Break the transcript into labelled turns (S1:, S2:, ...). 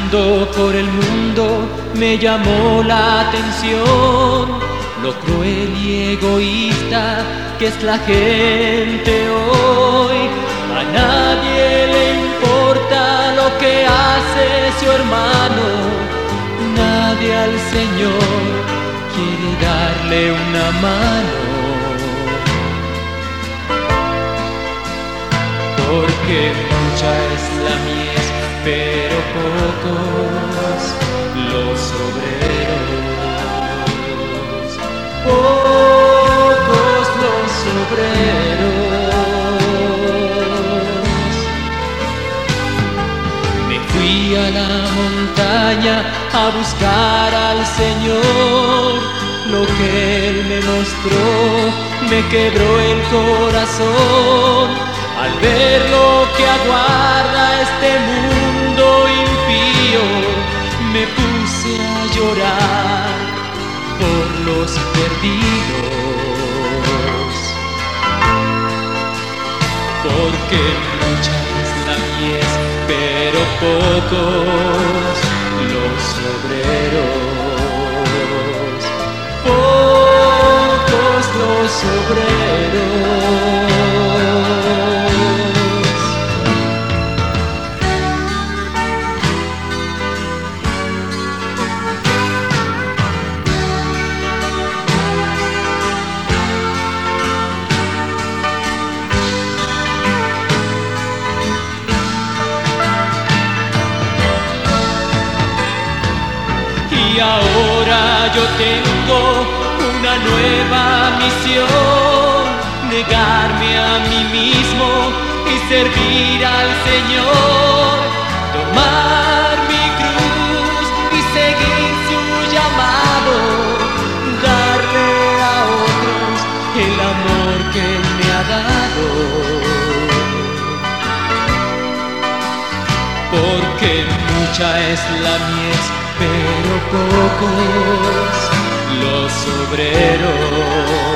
S1: Caminando por el mundo me llamó la atención lo cruel y egoísta que es la gente hoy. A nadie le importa lo que hace su hermano, nadie al Señor quiere darle una mano. Porque mucha es la mies, pero pocos los obreros. Pocos los obreros. Me fui a la montaña a buscar al Señor. Lo que Él me mostró me quebró el corazón. Al ver lo que aguarda este mundo impío, me puse a llorar por los perdidos. Porque mucha es la mies, pero pocos los obreros. Pocos los obreros. Y ahora yo tengo una nueva misión, negarme a mí mismo y servir al Señor, tomar mi cruz y seguir su llamado, darle a otros el amor que Él me ha dado. Porque mucha es la mies, pero pocos los obreros.